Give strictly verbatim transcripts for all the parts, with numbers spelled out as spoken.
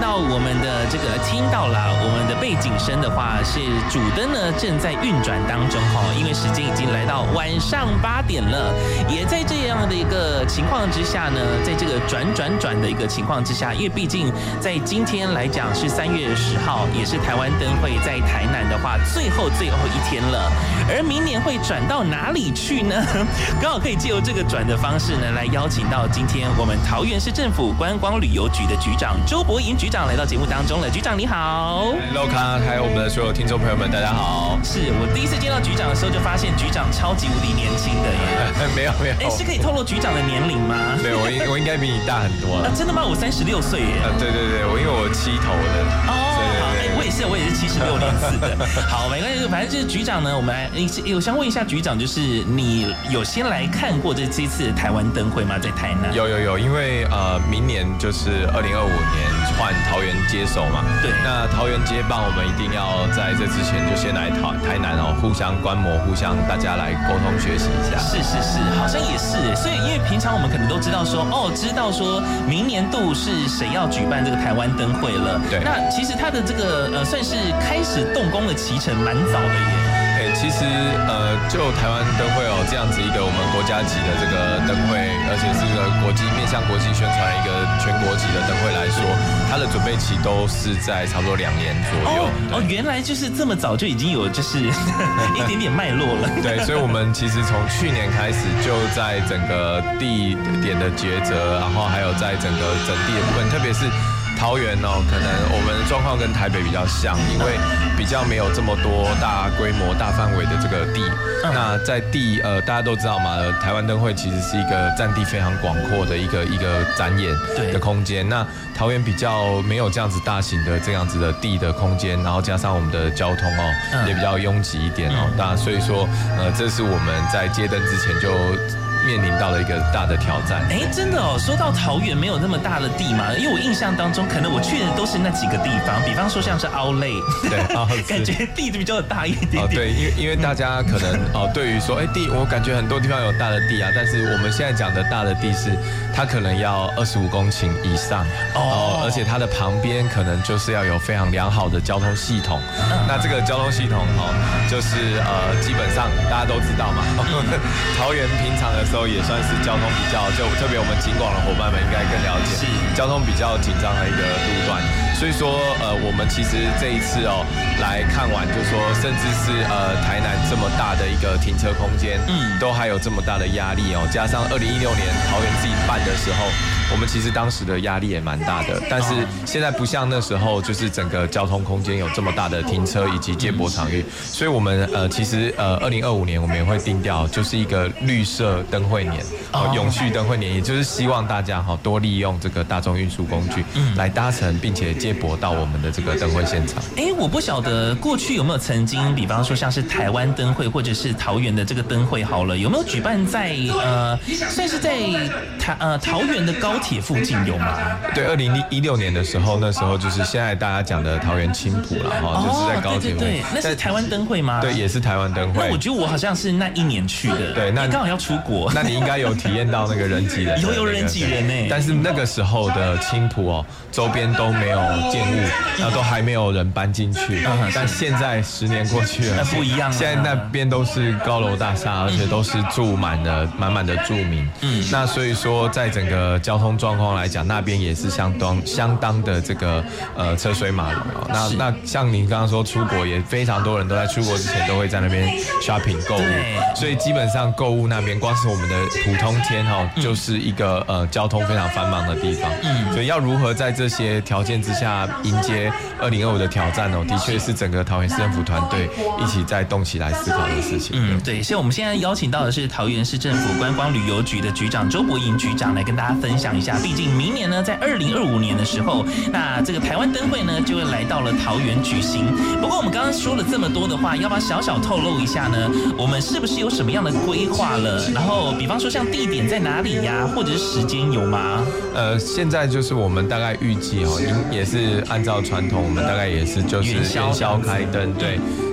到我们的这个听到了我们的背景声的话，是主灯呢正在运转当中哈，因为时间已经来到晚上八点了，也在这样的一个情况之下呢，在这个转转转的一个情况之下，因为毕竟在今天来讲是三月十号，也是台湾灯会在台南的话最后最后一天了，而明年会转到哪里去呢？刚好可以借由这个转的方式呢，来邀请到今天我们桃园市政府观光旅游局的局长周博莹局长来到节目当中了。局长你好。 Hello 卡，还有我们的所有听众朋友们，大家好。 是我第一次见到局长的时候，就发现局长超级无敌年轻的耶。 没有没有， 哎，是可以透露局长的年龄吗？ 对，我应我应该比你大很多了。 啊，真的吗？我三十六岁耶。 啊，对对对，我因为我七头的。 哦，好，哎，我也是，我也是七十六年次的。好，没关系，反正就是局长呢，我们来，我想问一下局长，就是你有先来看过这这次台湾灯会吗？在台南？ 有有有，因为呃，明年就是二零二五年换桃园接手嘛。对。那桃园接棒，我们一定要在这之前就先来台台南哦，互相观摩，互相大家来沟通学习一下。 是是是，好像也是。所以因为平常我们可能都知道说，哦，知道说明年度是谁要举办这个台湾灯会了。对。那其实它的这个呃，算是开始动工的期程蛮早的耶。 其实呃，就台湾灯会哦这样子一个我们国家级的这个灯会，而且是个国际面向国际宣传一个全国级的灯会来说，它的准备期都是在差不多两年左右。 哦，哦原来就是这么早就已经有就是一点点脉络了。 对，所以我们其实从去年开始就在整个地点的抉择，然后还有在整个整地的部分，特别是桃园哦，可能我们的状况跟台北比较像，因为比较没有这么多大规模、大范围的这个地。嗯、那在地呃，大家都知道嘛，台湾灯会其实是一个占地非常广阔的一个一个展演的空间。那桃园比较没有这样子大型的这样子的地的空间，然后加上我们的交通哦、嗯、也比较拥挤一点哦。嗯、那所以说呃，这是我们在接灯之前就面临到了一个大的挑战。 哎，真的哦，说到桃园没有那么大的地嘛，因为我印象当中，可能我去的都是那几个地方，比方说像是凹类，对，哦、感觉地比较大一点点。 哦，对，因为因为大家可能哦，对于说哎地，我感觉很多地方有大的地啊，但是我们现在讲的大的地是，它可能要二十五公顷以上哦，而且它的旁边可能就是要有非常良好的交通系统。嗯、那这个交通系统哦，就是呃，基本上大家都知道嘛，嗯、桃园平常的时候也算是交通比较，就特别我们警广的伙伴们应该更了解，是交通比较紧张的一个路段。所以说，呃，我们其实这一次哦来看完，就说甚至是呃台南这么大的一个停车空间，嗯，都还有这么大的压力哦。加上二零一六年桃园自己办的时候，我们其实当时的压力也蛮大的。但是现在不像那时候，就是整个交通空间有这么大的停车以及接驳场域，所以我们呃其实呃二零二五年我们也会定调，就是一个绿色灯会年，哦，永续灯会年，也就是希望大家哈多利用这个大众运输工具来搭乘，并且接驳到我们的这个灯会现场。 哎，我不晓得过去有没有曾经，比方说像是台湾灯会或者是桃园的这个灯会好了，有没有举办在呃算是在台呃桃园的高铁附近有吗？ 对，二零一六年的时候，那时候就是现在大家讲的桃园青埔了哈，就是在高铁附近。 对对对，那是台湾灯会吗？ 对，也是台湾灯会。 那我觉得我好像是那一年去的， 对，那刚好要出国， 那你应该有体验到那个人挤人， 有有人挤人呢。 但是那个时候的青埔哦，周边都没有建物，然后都还没有人搬进去。嗯、但现在十年过去了， 那不一样了。 现在那边都是高楼大厦，而且都是住满了满满的住民。嗯，那所以说，在整个交通状况来讲，那边也是相当相当的这个呃车水马龙哦。那那像您刚刚说出国，也非常多人都在出国之前都会在那边 shopping 购物，所以基本上购物那边光是我们的普通天哦，嗯、就是一个呃交通非常繁忙的地方。嗯，所以要如何在这些条件之下迎接二零二五的挑战哦，的确是整个桃园市政府团队一起在动起来思考的事情。 嗯，对，所以我们现在邀请到的是桃园市政府观光旅游局的局长周博莹局长来跟大家分享一下。毕竟明年呢，在二零二五年的时候，那这个台湾灯会呢就会来到了桃园举行。不过我们刚刚说了这么多的话，要不要小小透露一下呢？我们是不是有什么样的规划了？然后，比方说像地点在哪里呀，或者是时间有吗？ 呃，现在就是我们大概预计哦，也是按照传统，我们大概也是就是元宵开灯，对。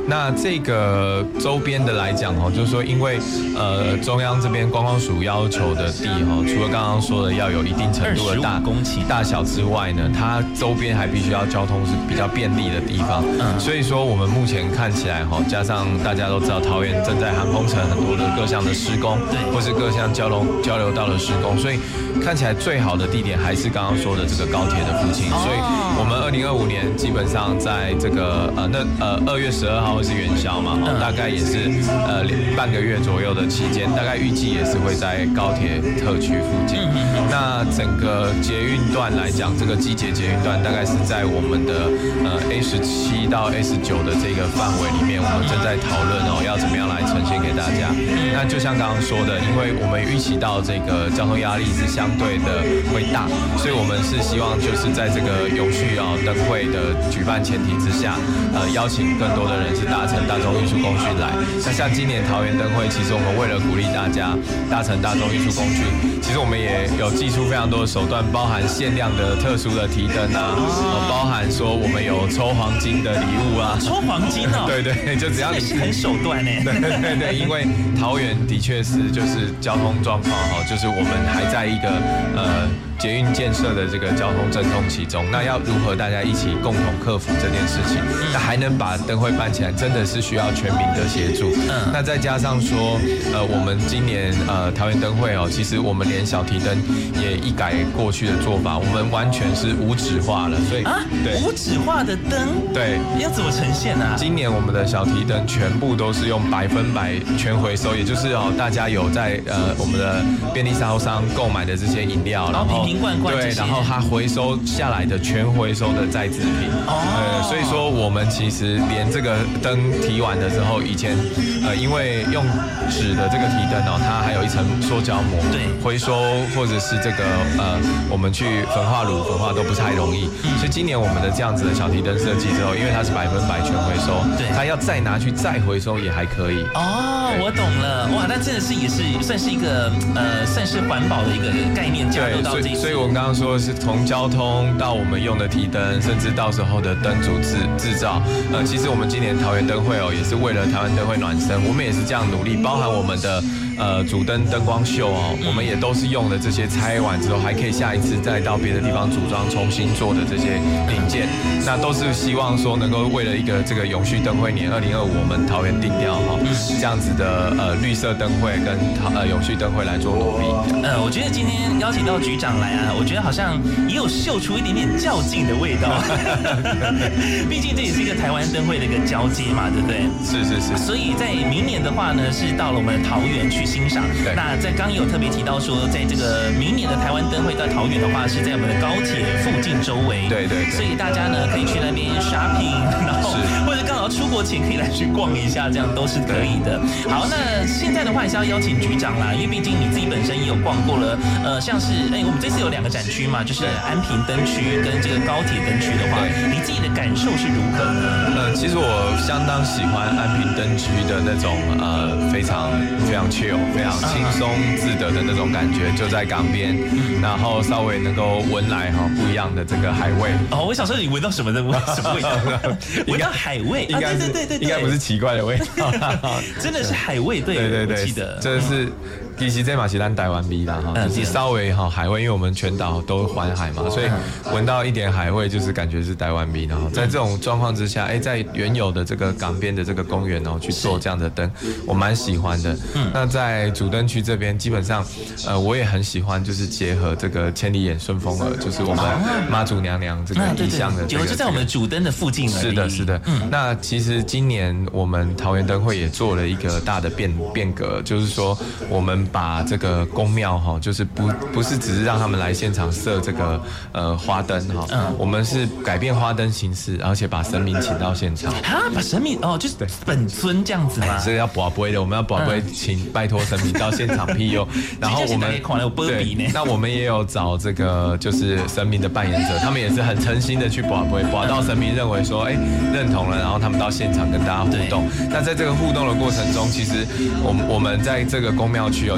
那这个周边的来讲哦，就是说，因为呃中央这边观光署要求的地哦，除了刚刚说的要有一定程度的大公顷大小之外呢，它周边还必须要交通是比较便利的地方。嗯，所以说我们目前看起来哈，加上大家都知道桃园正在航空城很多的各项的施工，对，或是各项交流交流道的施工，所以看起来最好的地点还是刚刚说的这个高铁的附近。所以我们二零二五年基本上在这个呃那呃二月十二号是元宵嘛，嗯、大概也是呃半个月左右的期间，大概预计也是会在高铁特区附近。嗯、那整个捷运段来讲，这个机捷捷运段大概是在我们的呃 A 十七到 A 十九的这个范围里面，我们正在讨论哦要怎么样来呈现给大家。那就像刚刚说的，因为我们预期到这个交通压力是相对的会大，所以我们是希望就是在这个永续啊灯会的举办前提之下，呃邀请更多的人是搭乘大众运输工具来。那像今年桃园灯会，其实我们为了鼓励大家搭乘大众运输工具，其实我们也有祭出非常多的手段，包含限量的特殊的提灯啊，呃、包含说我们有抽黄金的礼物啊， 抽黄金哦， 对对，就只要你是很手段呢， 对对对，因为桃园的确是就是交通状况哈，就是我们还在一个呃。捷运建设的这个交通阵痛期中，那要如何大家一起共同克服这件事情？那还能把灯会办起来，真的是需要全民的协助。嗯，那再加上说，呃，我们今年呃桃园灯会哦，其实我们连小提灯也一改过去的做法，我们完全是无纸化了。所以啊，对，无纸化的灯， 对， 要怎么呈现呢、啊？ 今年我们的小提灯全部都是用百分百全回收，也就是哦，大家有在呃我们的便利商商购买的这些饮料，然后。 瓶罐罐对，然后它回收下来的全回收的再制品，哦，呃，所以说我们其实连这个灯提完的时候，以前呃因为用纸的这个提灯哦，它还有一层塑胶膜，对，回收或者是这个呃我们去焚化炉焚化都不太容易，嗯、所以今年我们的这样子的小提灯设计之后，因为它是百分百全回收，对，它要再拿去再回收也还可以。 哦，我懂了，哇，那真的是也是算是一个呃算是环保的一个概念加入到这一。 所以我们刚刚说的是从交通到我们用的提灯，甚至到时候的灯组制制造。呃，其实我们今年桃园灯会哦，也是为了台湾灯会暖身，我们也是这样努力，包含我们的呃主灯灯光秀哦，我们也都是用了这些拆完之后，还可以下一次再到别的地方组装重新做的这些零件，那都是希望说能够为了一个这个永续灯会年二零二五，我们桃园定调哈、哦，这样子的呃绿色灯会跟呃永续灯会来做努力。 呃，我觉得今天邀请到局长来啊，我觉得好像也有嗅出一点点较劲的味道。毕竟这也是一个台湾灯会的一个交接嘛，对不对？ 是是是。 所以在明年的话呢，是到了我们的桃园去欣赏。那在刚有特别提到说，在这个明年的台湾灯会到桃园的话，是在我们的高铁附近周围。 对对对。 所以大家呢可以去那边 shopping， 然后或者刚好出国前可以来去逛一下，这样都是可以的。好，那现在的话也是要邀请局长啦，因为毕竟你自己本身也有逛过了，呃，像是哎、欸，我们这次有两个展区嘛，就是安平灯区跟这个高铁灯区的话，你自己的感受是如何呢？ 呃，其实我相当喜欢安平灯区的那种呃非常非常 chill、非常轻松自得的那种感觉，就在港边，嗯、然后稍微能够闻来哈不一样的这个海味。 哦，我想说你闻到什么的什么味道？闻到海味， 应该、啊、对对对对，应该不是奇怪的味道， 真的是海味，对对对对， 我记得这是。其实这嘛是咱台湾味啦哈，就是稍微哈海味，因为我们全岛都环海嘛，所以闻到一点海味就是感觉是台湾味。然后在这种状况之下，哎，在原有的这个港边的这个公园哦去做这样的灯，我蛮喜欢的。嗯，那在主灯区这边，基本上呃我也很喜欢，就是结合这个千里眼顺风耳，就是我们妈祖娘娘这个意象的、这个， 就在我们主灯的附近而已。 是的，是的。嗯，那其实今年我们桃园灯会也做了一个大的变变革，就是说我们把这个宫庙哈，就是不不是只是让他们来现场设这个呃花灯哈，嗯，我们是改变花灯形式，而且把神明请到现场。 啊，把神明哦，就是本尊这样子吗？ 这个要跋杯的，我们要跋杯请拜托神明到现场庇佑。然后我们对，那我们也有找这个就是神明的扮演者，他们也是很诚心的去跋杯，跋到神明认为说哎认同了，然后他们到现场跟大家互动。那在这个互动的过程中，其实我们我们在这个宫庙区哦，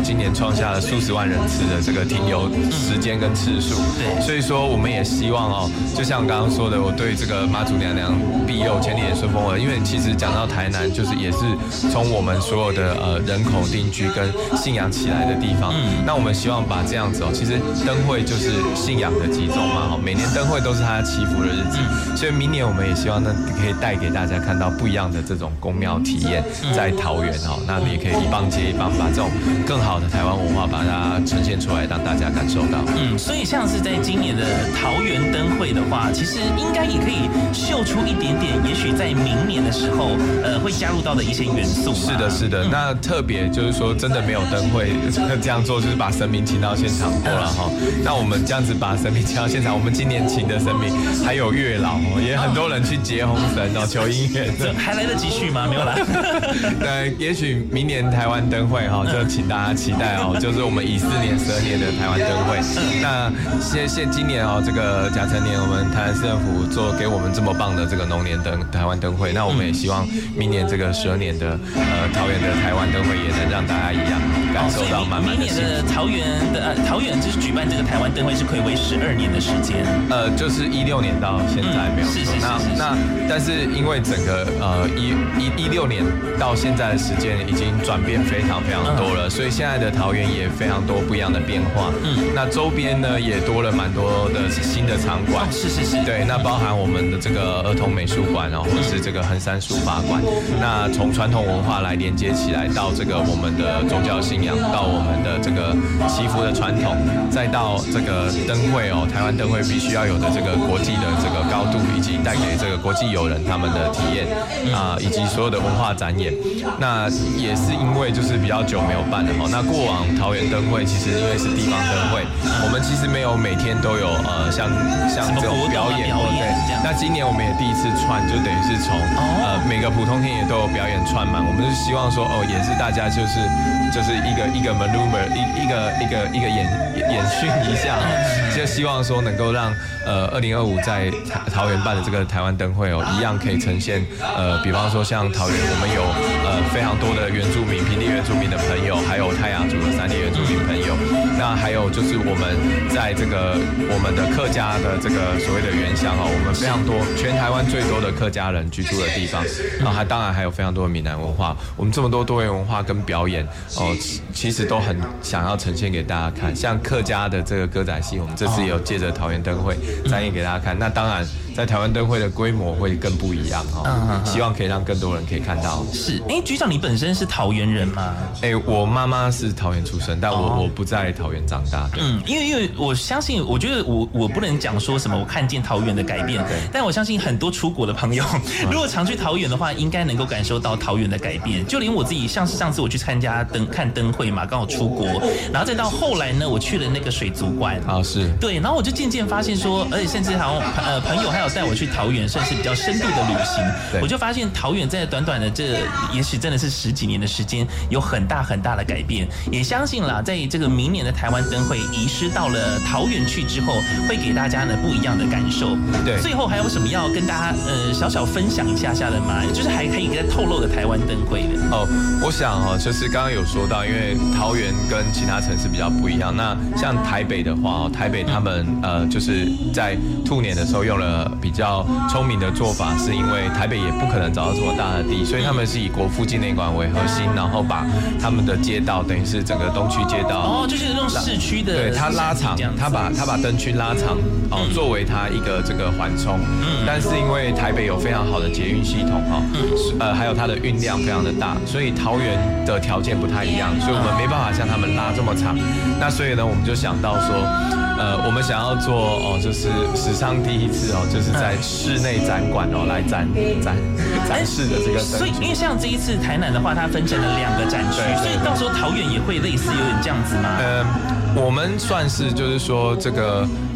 今年创下了数十万人次的这个停留时间跟次数。 对， 所以说我们也希望哦，就像刚刚说的，我对这个妈祖娘娘庇佑千里眼顺风耳，因为其实讲到台南，就是也是从我们所有的呃人口定居跟信仰起来的地方。嗯，那我们希望把这样子哦，其实灯会就是信仰的集中嘛，每年灯会都是它祈福的日子，嗯、所以明年我们也希望呢可以带给大家看到不一样的这种宫庙体验，在桃园哦，那也可以一棒接一棒，把这种更好的台湾文化把它呈现出来，让大家感受到。 嗯，所以像是在今年的桃园灯会的话，其实应该也可以秀出一点点，也许在明年的时候，呃，会加入到的一些元素。 是的，是的。嗯、那特别就是说，真的没有灯会这样做，就是把神明请到现场过了哈。嗯、那我们这样子把神明请到现场，我们今年请的神明还有月老哦，也很多人去结红绳哦，求姻缘。 还来得及续吗？没有啦。 对，也许明年台湾灯会哈，就请大家期待哦，就是我们乙巳年十二年的台湾灯会。那现现今年哦，这个甲辰年，我们台南市政府做给我们这么棒的这个龙年灯台湾灯会，那我们也希望明年这个十二年的呃桃园的台湾灯会也能让大家一样感受到满满的幸福。 明年的桃园的呃桃园就是举办这个台湾灯会是睽违十二年的时间， 呃，就是一六年到现在没有错。 是是是。 那那但是因为整个呃一一一六年到现在的时间已经转变非常非常多了，所以现在的桃园也非常多不一样的变化。嗯，那周边呢也多了蛮多的新的场馆。 是是是。 对，那包含我们的这个儿童美术馆，然后或是这个衡山书法馆。那从传统文化来连接起来，到这个我们的宗教信仰，到我们的这个祈福的传统，再到这个灯会哦，台湾灯会必须要有的这个国际的这个高度，以及带给这个国际友人他们的体验啊、呃，以及所有的文化展演。那也是因为就是比较久没有办了哈。那过往桃园灯会其实因为是地方灯会，我们其实没有每天都有呃像像这种表演，对。那今年我们也第一次串，就等于是从呃每个普通天也都有表演串满。我们就希望说哦，也是大家就是就是一个一个 maneuver 一一个一个一个演演训一下，就希望说能够让呃二零二五在桃园办的这个台湾灯会哦，一样可以呈现呃，比方说像桃园我们有呃非常多的原住民、平地原住民的朋友，还有泰雅族的山地原住民朋友，那还有就是我们在这个我们的客家的这个所谓的原乡哦，我们非常多全台湾最多的客家人居住的地方，然后还当然还有非常多的闽南文化，我们这么多多元文化跟表演哦，其实都很想要呈现给大家看。像客家的这个歌仔戏，我们这次也有借着桃园灯会展演给大家看。那当然，在台湾灯会的规模会更不一样哦，希望可以让更多人可以看到。 是，哎，局长，你本身是桃园人吗？ 哎，我妈妈是桃园出生，但我、哦、我不在桃园长大。 嗯，因为因为我相信，我觉得我我不能讲说什么我看见桃园的改变，但我相信很多出国的朋友，如果常去桃园的话，应该能够感受到桃园的改变。就连我自己，像是上次我去参加灯看灯会嘛，刚好出国，然后再到后来呢，我去了那个水族馆啊，是对，然后我就渐渐发现说，而且甚至好像呃朋友还有带我去桃园，算是比较深度的旅行，我就发现桃园在短短的这也许真的是十几年的时间，有很大很大的改变。也相信啦，在这个明年的台湾灯会移师到了桃园去之后，会给大家呢不一样的感受。 对， 最后还有什么要跟大家呃小小分享一下下的吗？就是还可以再透露的台湾灯会的哦。我想哦，就是刚刚有说到，因为桃园跟其他城市比较不一样。那像台北的话，台北他们呃就是在兔年的时候用了比较聪明的做法，是因为台北也不可能找到这么大的地，所以他们是以国父纪念馆为核心，然后把他们的街道等于是整个东区街道哦，就是那种市区的， 对，它拉长，他把他把灯区拉长哦，作为它一个这个缓冲。嗯，但是因为台北有非常好的捷运系统哈，嗯，呃，还有它的运量非常的大，所以桃园的条件不太一样，所以我们没办法像他们拉这么长。那所以呢，我们就想到说，呃，我们想要做哦，就是史上第一次哦，就是在室内展馆哦来展展展示的这个灯。 所以，因为像这一次台南的话，它分成了两个展区，所以到时候桃园也会类似有点这样子吗？ 呃，我们算是就是说这个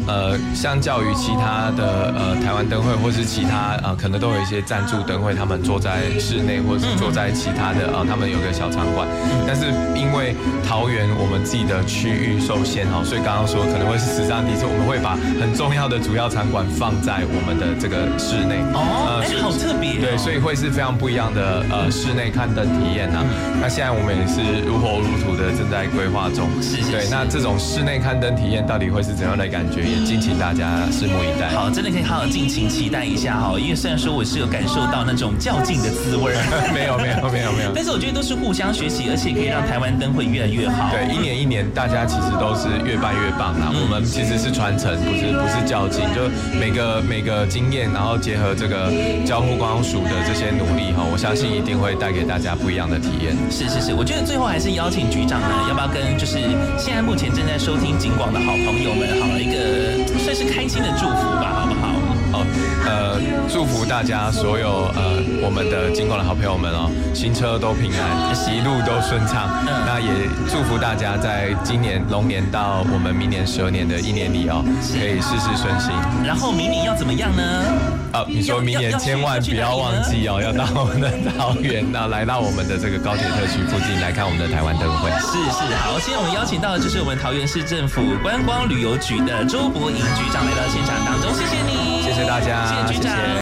呃，相较于其他的呃台湾灯会或是其他呃可能都有一些赞助灯会，他们坐在室内或是坐在其他的呃他们有个小场馆，但是因为桃园我们自己的区域受限哦，所以刚刚说可能会是史上第一次，我们会把很重要的主要场馆放在我们的这个室内哦，哎、呃，好特别、哦， 对，所以会是非常不一样的呃室内看灯体验啊。嗯、那现在我们也是如火如荼的正在规划中， 是是是对，那这种室内看灯体验到底会是怎样的感觉，也敬请大家拭目以待。 好，真的可以好好尽情期待一下哈，因为虽然说我是有感受到那种较劲的滋味， 没有没有没有没有， 但是我觉得都是互相学习，而且可以让台湾灯会越来越好。 对，一年一年大家其实都是越办越棒啦。嗯、我们其实是传承，不是不是较劲，就每个每个经验，然后结合这个交互观光署的这些努力哈，我相信一定会带给大家不一样的体验。 是是是，我觉得最后还是邀请局长呢，要不要跟就是现在目前正在收听警广的好朋友们，好一个算是开心的祝福吧，好不好？ 哦，呃，祝福大家所有呃我们的警广的好朋友们哦，新车都平安，一路都顺畅。嗯、那也祝福大家在今年龙年到我们明年蛇年的一年里哦，可以事事顺心。 然后明年要怎么样呢？ 啊，你说明年千万不要忘记哦，要到我们的桃园，那来到我们的这个高铁特区附近来看我们的台湾灯会。 是是，好，今天我们邀请到的就是我们桃园市政府观光旅游局的周博颖局长来到现场当中，谢谢你， 谢谢大家， 谢谢局长。谢谢。